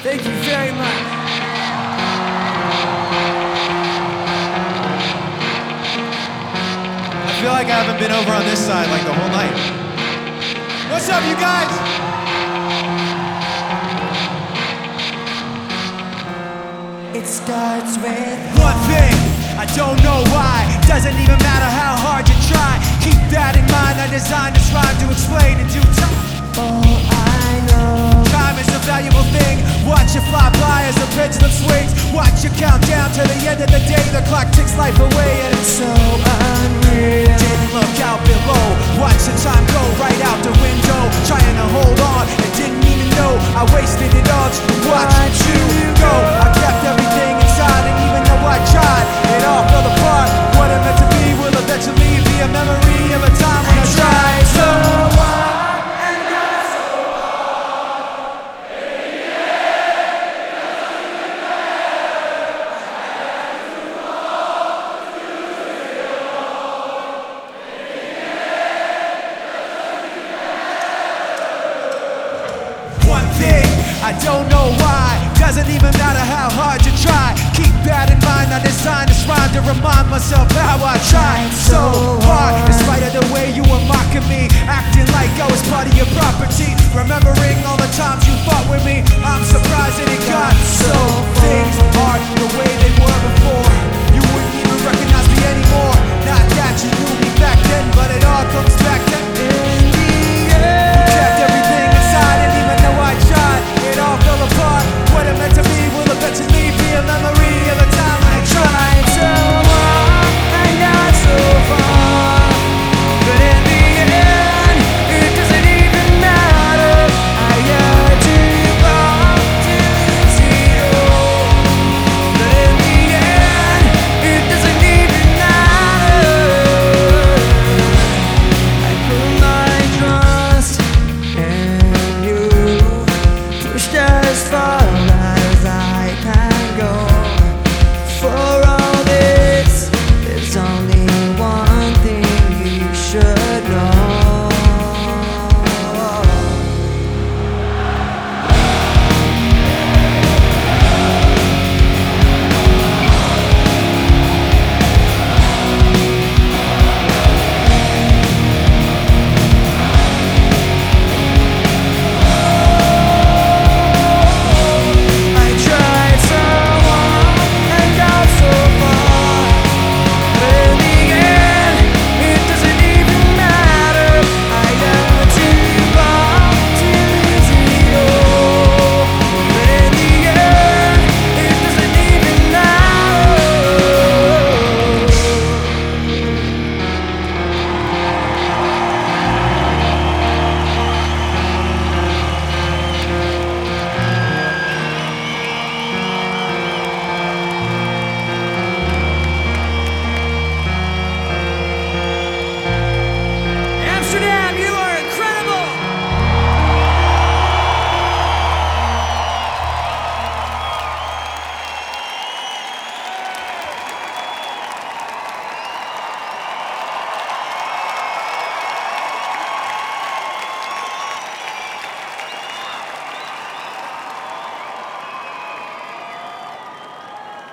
Thank you very much. I feel like I haven't been over on this side like the whole night. What's up, you guys? It starts with One thing, I don't know why. Doesn't even matter how hard you try. Keep that in mind, I designed this rhyme to explain in due time. all I know. Time is a valuable thing. Watch it fly by as the pendulum swings. Watch it count down to the end of the day. The clock ticks life away and it's So unreal. didn't look out below. Watch the time go right out the window. Trying to hold on and didn't even know I wasted it all just to watch you go. I kept everything inside and even though I tried, it all fell apart. What it meant to be will eventually be a memory of a time when I tried so hard. One thing, I don't know why. Doesn't even matter how hard you try. Keep that in mind, I designed this rhyme to remind myself how I tried so hard. In spite of the way you were mocking me, acting like I was part of your property. Remembering all the times you fought with me, I'm surprised that it got so. Things aren't the way they were before.